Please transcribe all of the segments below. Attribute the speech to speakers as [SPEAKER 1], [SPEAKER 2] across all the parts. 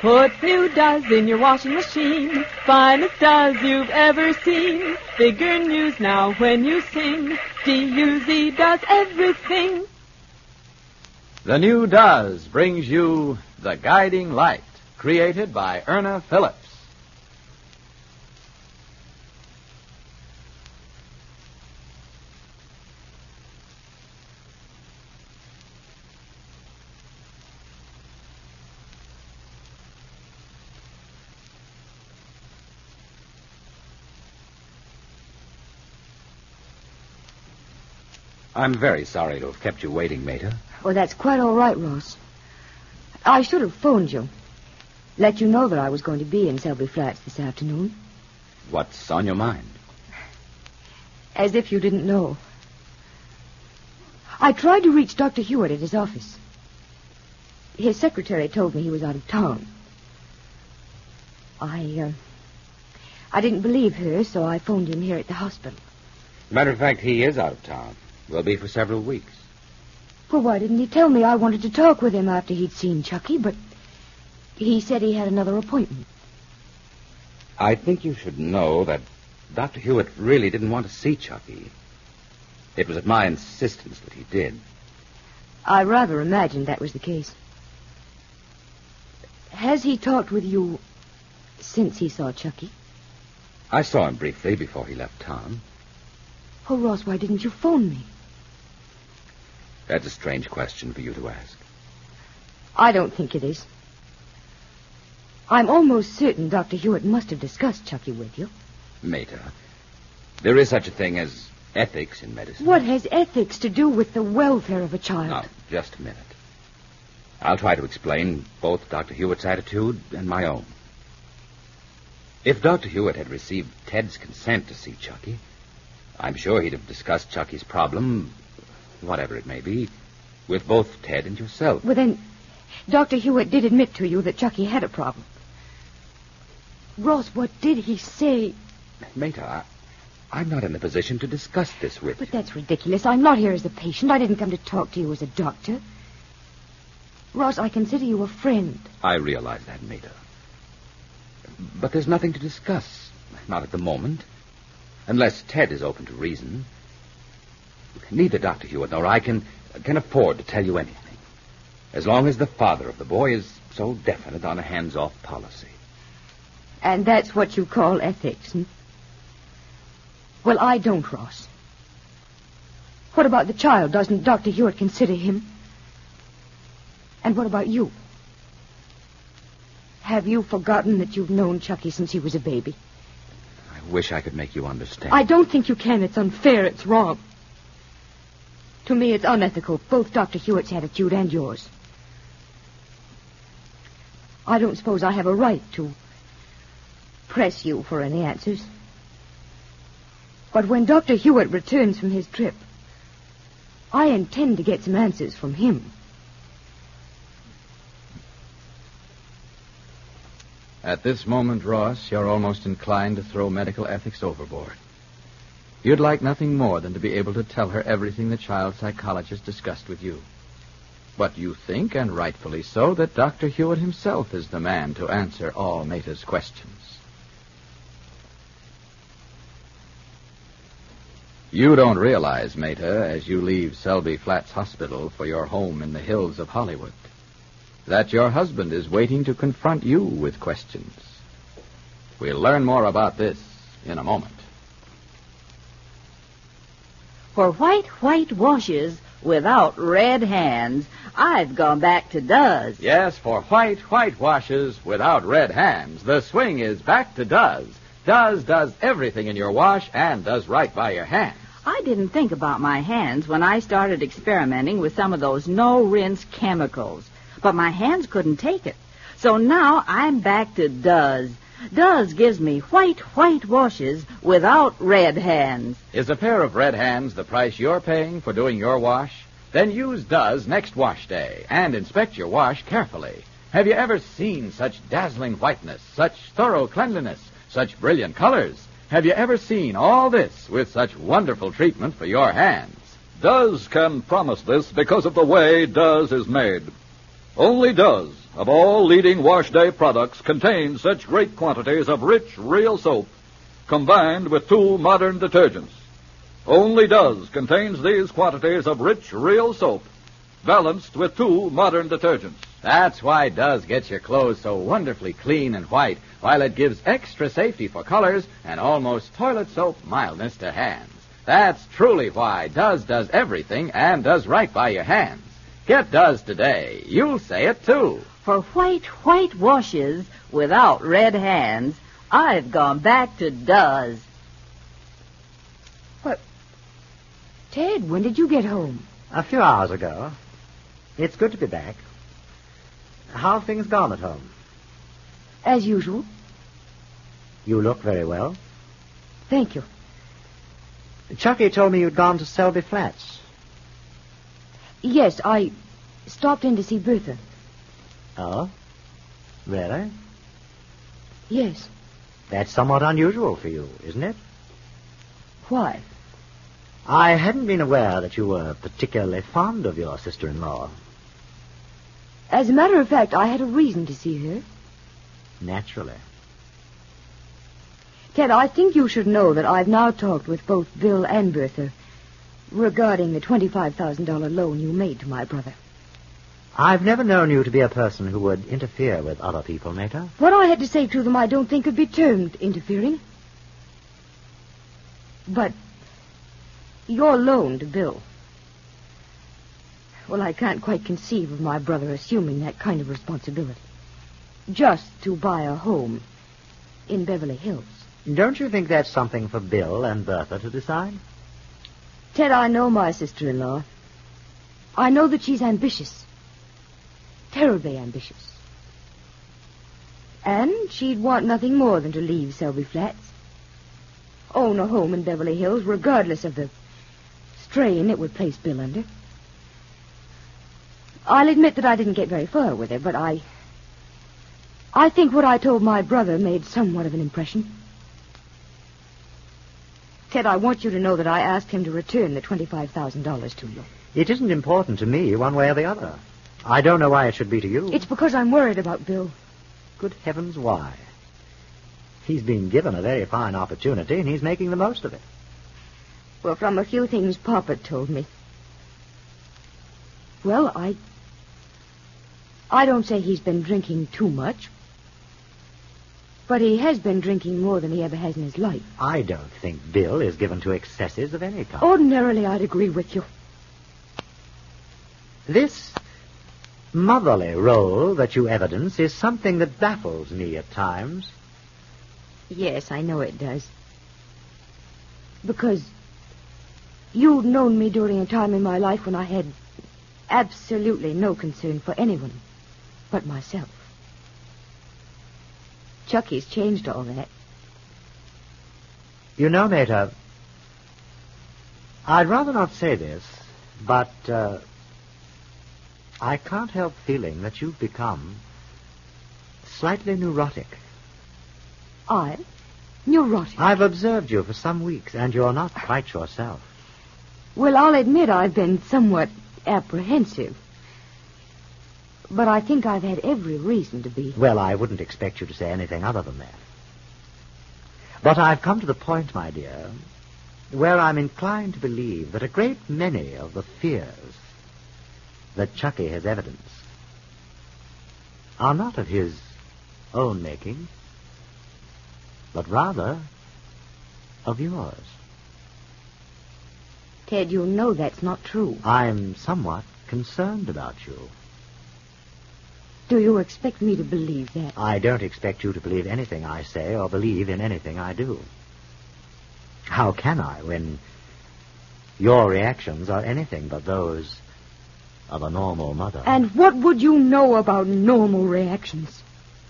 [SPEAKER 1] Put new Does in your washing machine. Finest Does you've ever seen. Bigger news now when you sing. D-U-Z does everything.
[SPEAKER 2] The new Does brings you The Guiding Light, created by Erna Phillips. I'm very sorry to have kept you waiting, Mater.
[SPEAKER 3] Well, that's quite all right, Ross. I should have phoned you. Let you know that I was going to be in Selby Flats this afternoon.
[SPEAKER 2] What's on your mind?
[SPEAKER 3] As if you didn't know. I tried to reach Dr. Hewitt at his office. His secretary told me he was out of town. I didn't believe her, so I phoned him here at the hospital.
[SPEAKER 2] Matter of fact, he is out of town. Will be for several weeks.
[SPEAKER 3] Well, why didn't he tell me? I wanted to talk with him after he'd seen Chucky, but he said he had another appointment.
[SPEAKER 2] I think you should know that Dr. Hewitt really didn't want to see Chucky. It was at my insistence that he did.
[SPEAKER 3] I rather imagined that was the case. Has he talked with you since he saw Chucky?
[SPEAKER 2] I saw him briefly before he left town.
[SPEAKER 3] Oh, Ross, why didn't you phone me?
[SPEAKER 2] That's a strange question for you to ask.
[SPEAKER 3] I don't think it is. I'm almost certain Dr. Hewitt must have discussed Chucky with you.
[SPEAKER 2] Mater, there is such a thing as ethics in medicine.
[SPEAKER 3] What has ethics to do with the welfare of a child?
[SPEAKER 2] Now, just a minute. I'll try to explain both Dr. Hewitt's attitude and my own. If Dr. Hewitt had received Ted's consent to see Chucky, I'm sure he'd have discussed Chucky's problem, whatever it may be, with both Ted and yourself.
[SPEAKER 3] Well, then, Dr. Hewitt did admit to you that Chucky had a problem. Ross, what did he say?
[SPEAKER 2] Mater, I'm not in a position to discuss this with you.
[SPEAKER 3] But that's ridiculous. I'm not here as a patient. I didn't come to talk to you as a doctor. Ross, I consider you a friend.
[SPEAKER 2] I realize that, Mater. But there's nothing to discuss. Not at the moment. Unless Ted is open to reason. Neither Dr. Hewitt nor I can afford to tell you anything. As long as the father of the boy is so definite on a hands-off policy.
[SPEAKER 3] And that's what you call ethics, hmm? Well, I don't, Ross. What about the child? Doesn't Dr. Hewitt consider him? And what about you? Have you forgotten that you've known Chucky since he was a baby?
[SPEAKER 2] I wish I could make you understand.
[SPEAKER 3] I don't think you can. It's unfair. It's wrong. To me, it's unethical, both Dr. Hewitt's attitude and yours. I don't suppose I have a right to press you for any answers. But when Dr. Hewitt returns from his trip, I intend to get some answers from him.
[SPEAKER 4] At this moment, Ross, you're almost inclined to throw medical ethics overboard. You'd like nothing more than to be able to tell her everything the child psychologist discussed with you. But you think, and rightfully so, that Dr. Hewitt himself is the man to answer all Mater's questions. You don't realize, Mater, as you leave Selby Flats Hospital for your home in the hills of Hollywood, that your husband is waiting to confront you with questions. We'll learn more about this in a moment.
[SPEAKER 5] For white washes without red hands, I've gone back to Does.
[SPEAKER 2] Yes, for white washes without red hands, the swing is back to Does. Does does everything in your wash and does right by your hands.
[SPEAKER 5] I didn't think about my hands when I started experimenting with some of those no-rinse chemicals. But my hands couldn't take it. So now I'm back to Does. Does gives me white washes without red hands.
[SPEAKER 2] Is a pair of red hands the price you're paying for doing your wash? Then use Does next wash day and inspect your wash carefully. Have you ever seen such dazzling whiteness, such thorough cleanliness, such brilliant colors? Have you ever seen all this with such wonderful treatment for your hands?
[SPEAKER 6] Does can promise this because of the way Does is made. Only Does, of all leading wash day products, contains such great quantities of rich, real soap, combined with 2 modern detergents. Only Does contains these quantities of rich, real soap, balanced with 2 modern detergents.
[SPEAKER 4] That's why Does gets your clothes so wonderfully clean and white, while it gives extra safety for colors and almost toilet soap mildness to hands. That's truly why Does does everything and does right by your hands. Get Does today. You'll say it, too.
[SPEAKER 5] For white, white washes without red hands, I've gone back to Does.
[SPEAKER 3] What? Ted, when did you get home?
[SPEAKER 7] A few hours ago. It's good to be back. How have things gone at home?
[SPEAKER 3] As usual.
[SPEAKER 7] You look very well.
[SPEAKER 3] Thank you.
[SPEAKER 7] Chucky told me you'd gone to Selby Flats.
[SPEAKER 3] Yes, I stopped in to see Bertha.
[SPEAKER 7] Oh? Really?
[SPEAKER 3] Yes.
[SPEAKER 7] That's somewhat unusual for you, isn't it?
[SPEAKER 3] Why?
[SPEAKER 7] I hadn't been aware that you were particularly fond of your sister-in-law.
[SPEAKER 3] As a matter of fact, I had a reason to see her.
[SPEAKER 7] Naturally.
[SPEAKER 3] Ted, I think you should know that I've now talked with both Bill and Bertha regarding the $25,000 loan you made to my brother.
[SPEAKER 7] I've never known you to be a person who would interfere with other people, Mater.
[SPEAKER 3] What I had to say to them I don't think could be termed interfering. But your loan to Bill... Well, I can't quite conceive of my brother assuming that kind of responsibility. Just to buy a home in Beverly Hills.
[SPEAKER 7] Don't you think that's something for Bill and Bertha to decide?
[SPEAKER 3] Ted, I know my sister-in-law. I know that she's ambitious. Terribly ambitious. And she'd want nothing more than to leave Selby Flats. Own a home in Beverly Hills, regardless of the strain it would place Bill under. I'll admit that I didn't get very far with her, but I think what I told my brother made somewhat of an impression. Ted, I want you to know that I asked him to return the $25,000 to you.
[SPEAKER 7] It isn't important to me one way or the other. I don't know why it should be to you.
[SPEAKER 3] It's because I'm worried about Bill.
[SPEAKER 7] Good heavens, why? He's been given a very fine opportunity, and he's making the most of it.
[SPEAKER 3] Well, from a few things Papa told me. Well, I don't say he's been drinking too much, but he has been drinking more than he ever has in his life.
[SPEAKER 7] I don't think Bill is given to excesses of any kind.
[SPEAKER 3] Ordinarily, I'd agree with you.
[SPEAKER 7] This motherly role that you evidence is something that baffles me at times.
[SPEAKER 3] Yes, I know it does. Because you've known me during a time in my life when I had absolutely no concern for anyone but myself. Chucky's changed all that.
[SPEAKER 7] You know, Mater, I'd rather not say this, but I can't help feeling that you've become slightly neurotic.
[SPEAKER 3] I? Neurotic?
[SPEAKER 7] I've observed you for some weeks, and you're not quite yourself.
[SPEAKER 3] Well, I'll admit I've been somewhat apprehensive. But I think I've had every reason to be.
[SPEAKER 7] Well, I wouldn't expect you to say anything other than that. But I've come to the point, my dear, where I'm inclined to believe that a great many of the fears that Chucky has evidenced are not of his own making, but rather of yours.
[SPEAKER 3] Ted, you know that's not true.
[SPEAKER 7] I'm somewhat concerned about you.
[SPEAKER 3] Do you expect me to believe that?
[SPEAKER 7] I don't expect you to believe anything I say or believe in anything I do. How can I when your reactions are anything but those of a normal mother?
[SPEAKER 3] And what would you know about normal reactions?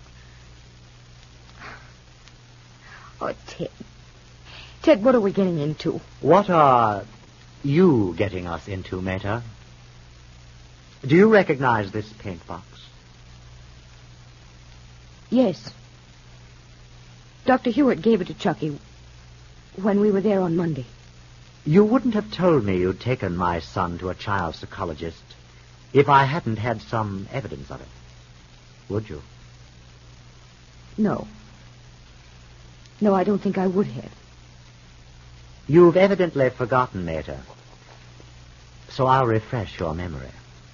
[SPEAKER 3] Oh, Ted. Ted, what are we getting into?
[SPEAKER 7] What are you getting us into, Mater? Do you recognize this paint box?
[SPEAKER 3] Yes. Dr. Hewitt gave it to Chucky when we were there on Monday.
[SPEAKER 7] You wouldn't have told me you'd taken my son to a child psychologist if I hadn't had some evidence of it. Would you?
[SPEAKER 3] No. No, I don't think I would have.
[SPEAKER 7] You've evidently forgotten, Mater. So I'll refresh your memory.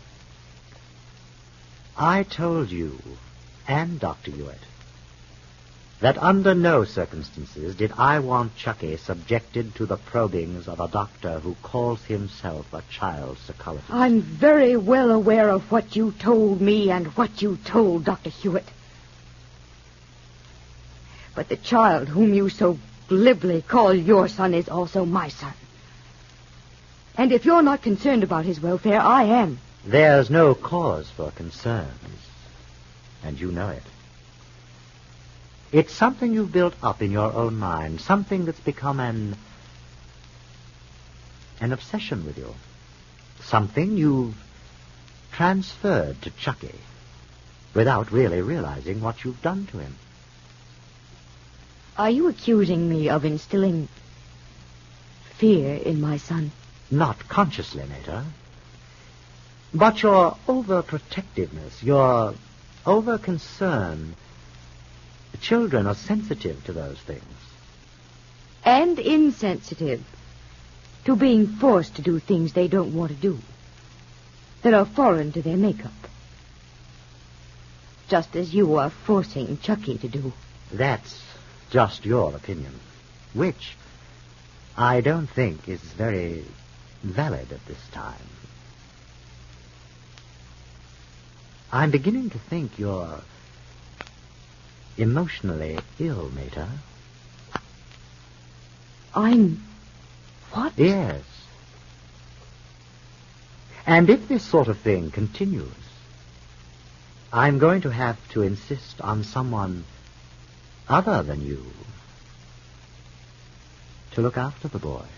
[SPEAKER 7] I told you, and Dr. Hewitt, that under no circumstances did I want Chucky subjected to the probings of a doctor who calls himself a child psychologist.
[SPEAKER 3] I'm very well aware of what you told me and what you told Dr. Hewitt. But the child whom you so glibly call your son is also my son. And if you're not concerned about his welfare, I am.
[SPEAKER 7] There's no cause for concerns, and you know it. It's something you've built up in your own mind, something that's become an obsession with you, something you've transferred to Chucky without really realizing what you've done to him.
[SPEAKER 3] Are you accusing me of instilling fear in my son?
[SPEAKER 7] Not consciously, Mater. But your overprotectiveness, your over-concern, children are sensitive to those things.
[SPEAKER 3] And insensitive to being forced to do things they don't want to do, that are foreign to their makeup. Just as you are forcing Chucky to do.
[SPEAKER 7] That's just your opinion, which I don't think is very valid at this time. I'm beginning to think you're emotionally ill, Mater.
[SPEAKER 3] I'm... what?
[SPEAKER 7] Yes. And if this sort of thing continues, I'm going to have to insist on someone other than you to look after the boy.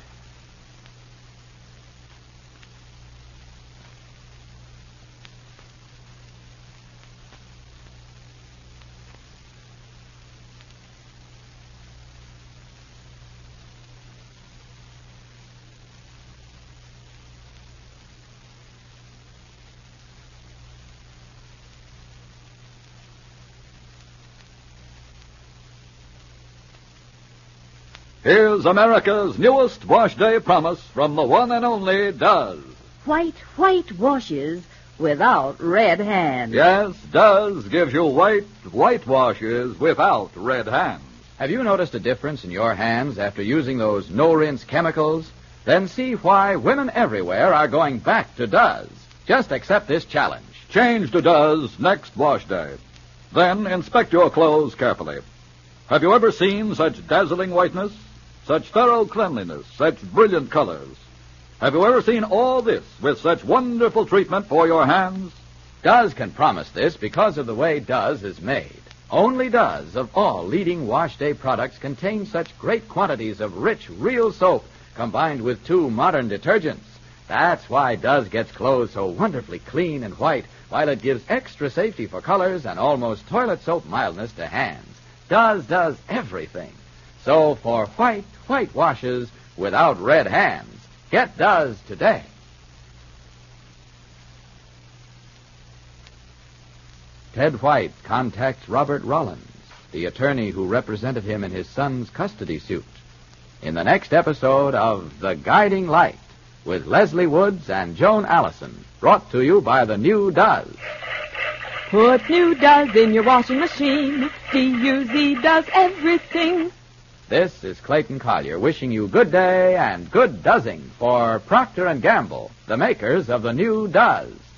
[SPEAKER 6] Here's America's newest wash day promise from the one and only Duz.
[SPEAKER 5] White washes without red hands.
[SPEAKER 6] Yes, Duz gives you white washes without red hands.
[SPEAKER 4] Have you noticed a difference in your hands after using those no-rinse chemicals? Then see why women everywhere are going back to Duz. Just accept this challenge.
[SPEAKER 6] Change to Duz next wash day. Then inspect your clothes carefully. Have you ever seen such dazzling whiteness? Such thorough cleanliness, such brilliant colors. Have you ever seen all this with such wonderful treatment for your hands?
[SPEAKER 4] Duz can promise this because of the way Duz is made. Only Duz of all leading wash day products contain such great quantities of rich, real soap combined with 2 modern detergents. That's why Duz gets clothes so wonderfully clean and white, while it gives extra safety for colors and almost toilet soap mildness to hands. Duz does everything. So for white washes without red hands, get Duz today. Ted White contacts Robert Rollins, the attorney who represented him in his son's custody suit, in the next episode of The Guiding Light with Leslie Woods and Joan Allison, brought to you by the new Duz.
[SPEAKER 1] Put new Duz in your washing machine. D-U-Z does everything.
[SPEAKER 4] This is Clayton Collier wishing you good day and good Duzzing for Procter & Gamble, the makers of the new Duz.